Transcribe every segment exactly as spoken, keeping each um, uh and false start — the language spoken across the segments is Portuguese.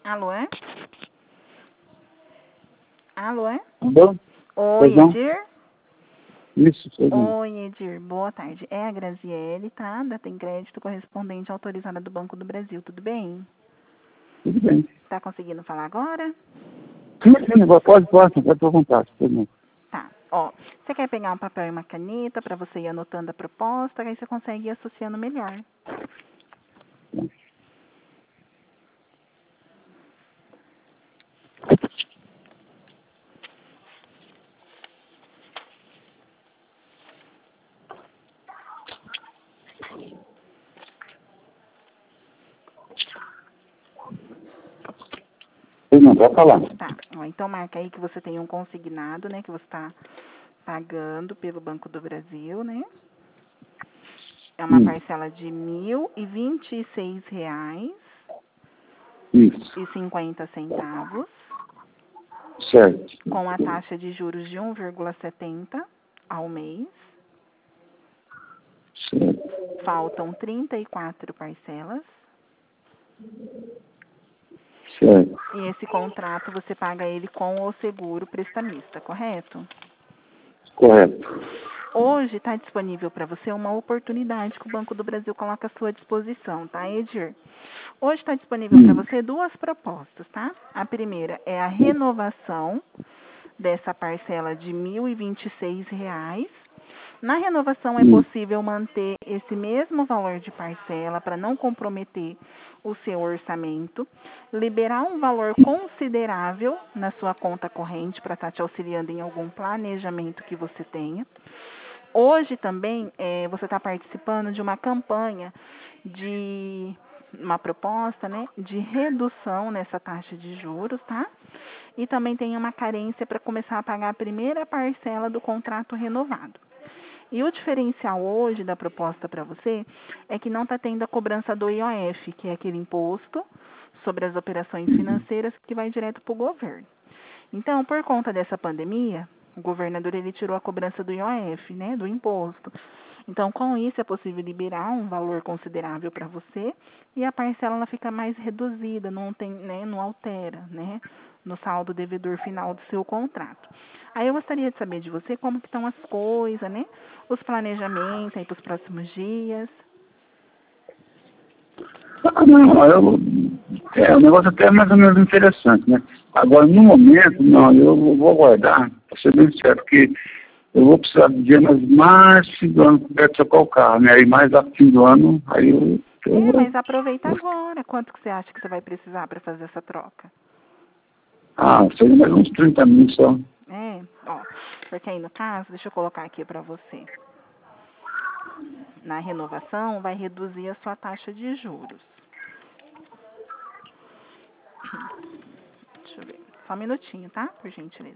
Alô, é? Alô, é? Alô? Oi, Pois não? Edir? Isso, pois não. Oi, Edir. Boa tarde. É a Graziele, tá? Da Tem Crédito Correspondente Autorizada do Banco do Brasil. Tudo bem? Tudo bem. Tá conseguindo falar agora? Sim, sim, pode, pode, pode ter vontade. Pois não. Tá. Ó, você quer pegar um papel e uma caneta para você ir anotando a proposta, aí você consegue ir associando melhor. Pois não, pode falar. Tá. Ó, então marca aí que você tem um consignado, né? Que você está pagando pelo Banco do Brasil, né? É uma Hum, parcela de mil e vinte e seis reais isso, e cinquenta centavos, certo. com a taxa de juros de um vírgula setenta ao mês. Certo. Faltam trinta e quatro parcelas. Certo. E esse contrato você paga ele com o seguro prestamista, correto? Correto. Hoje está disponível para você uma oportunidade que o Banco do Brasil coloca à sua disposição, tá, Edir? Hoje está disponível para Hum, você duas propostas, tá? A primeira é a renovação dessa parcela de mil e vinte e seis reais. Na renovação é hum, possível manter esse mesmo valor de parcela para não comprometer o seu orçamento, liberar um valor considerável na sua conta corrente para estar te auxiliando em algum planejamento que você tenha. Hoje também é, você está participando de uma campanha de uma proposta, né, de redução nessa taxa de juros, tá? E também tem uma carência para começar a pagar a primeira parcela do contrato renovado. E o diferencial hoje da proposta para você é que não está tendo a cobrança do I O F, que é aquele imposto sobre as operações financeiras que vai direto para o governo. Então, por conta dessa pandemia, o governador ele tirou a cobrança do I O F, né, do imposto. Então, com isso é possível liberar um valor considerável para você e a parcela ela fica mais reduzida, não tem, né, não altera, né, no saldo devedor final do seu contrato. Aí eu gostaria de saber de você como que estão as coisas, né, os planejamentos aí para os próximos dias. Ah, não, eu, é, o negócio até é mais ou menos interessante, né? Agora, no momento, não, eu vou aguardar, para ser bem sincero, porque eu vou precisar de dinheiro mais, mais fim do ano para trocar o carro, né? Aí mais a fim do ano, aí eu, É, eu, mas aproveita agora. Quanto que você acha que você vai precisar para fazer essa troca? ah, seria mais uns trinta mil só. É, ó, porque aí no caso, deixa eu colocar aqui para você. Na renovação, vai reduzir a sua taxa de juros. Deixa eu ver. Só um minutinho, tá? Por gentileza.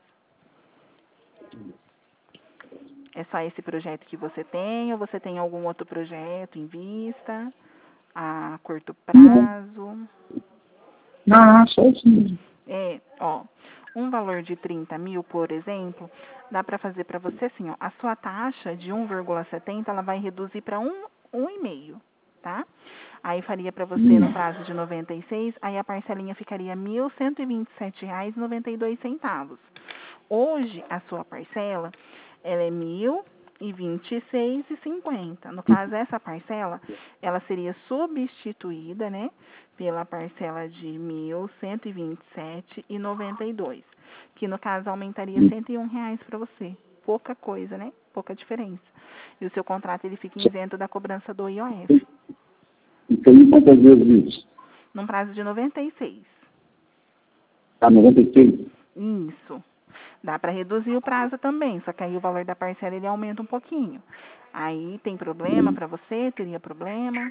É só esse projeto que você tem ou você tem algum outro projeto em vista? A curto Não, prazo? não, só isso mesmo. É, ó, um valor de trinta mil, por exemplo, dá para fazer para você assim, ó, a sua taxa de um vírgula setenta, ela vai reduzir para um, um e meio, tá? Aí faria para você no Hum, prazo de noventa e seis, aí a parcelinha ficaria mil cento e vinte e sete reais e noventa e dois centavos. Hoje, a sua parcela, ela é mil e vinte e seis e cinquenta. No caso, essa parcela, ela seria substituída, né, pela parcela de mil cento e vinte e sete e noventa e dois, que no caso aumentaria hum. cento e um reais para você. Pouca coisa, né? Pouca diferença. E o seu contrato ele fica isento da cobrança do I O F, Então, quantas vezes isso? num prazo de noventa e seis. Tá, noventa e seis? Isso. Dá para reduzir o prazo também, só que aí o valor da parcela ele aumenta um pouquinho. Aí tem problema Hum. para você? Teria problema?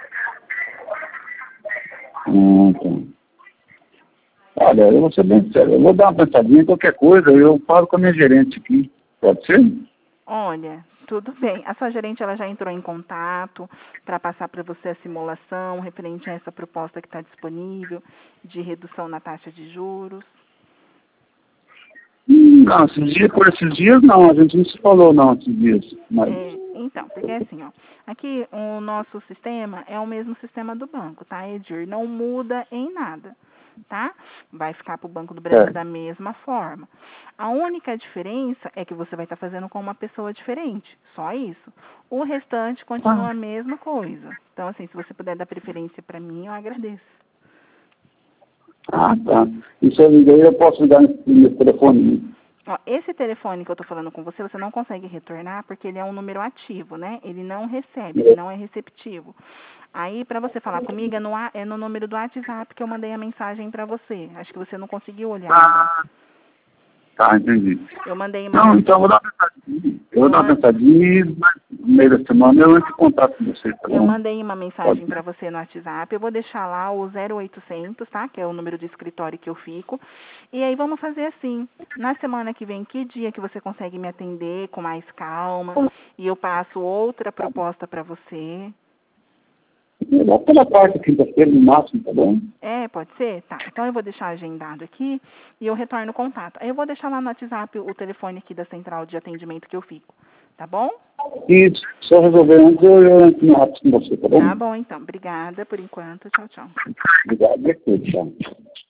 Ah, tá. Olha, eu vou ser bem sério, eu vou dar uma pensadinha, qualquer coisa, eu falo com a minha gerente aqui. Pode ser? Olha, tudo bem. A sua gerente ela já entrou em contato para passar para você a simulação referente a essa proposta que está disponível de redução na taxa de juros. Hum, Não, esses dias, por esses dias não, a gente não se falou não, esses dias. Mas, É, então, porque assim, ó, aqui o nosso sistema é o mesmo sistema do banco, tá, Edir? Não muda em nada. tá? Vai ficar para o Banco do Brasil É. da mesma forma. A única diferença é que você vai estar fazendo com uma pessoa diferente, só isso. O restante continua Ah. a mesma coisa. Então, assim, se você puder dar preferência para mim, eu agradeço. Ah, tá. E se eu ligar, eu posso ligar no meu telefone. Ó, esse telefone que eu estou falando com você, você não consegue retornar porque ele é um número ativo, né? Ele não recebe, ele não é receptivo. Aí, para você falar comigo, é no, a- é no número do WhatsApp que eu mandei a mensagem para você. Acho que você não conseguiu olhar ainda. Ah, tá, entendi. Eu mandei uma Não, mensagem. então eu vou dar uma pensadinha. Eu vou Eu dar uma man- pensadinha e mas no meio da semana eu entro em contato com você, tá Eu bom? mandei uma mensagem Pode. para você no WhatsApp. Eu vou deixar lá o zero oitocentos, tá? Que é o número do escritório que eu fico. E aí vamos fazer assim. Na semana que vem, que dia que você consegue me atender com mais calma? E eu passo outra proposta para você. Lá pela quarta, quinta-feira, no máximo, tá bom? É, pode ser? Tá. Então eu vou deixar agendado aqui e eu retorno o contato. Aí eu vou deixar lá no WhatsApp o telefone aqui da central de atendimento que eu fico. Tá bom? E se eu resolver antes, eu eu entro no WhatsApp com você, tá bom? Tá bom, então. Obrigada por enquanto. Tchau, tchau. Obrigado. Tchau.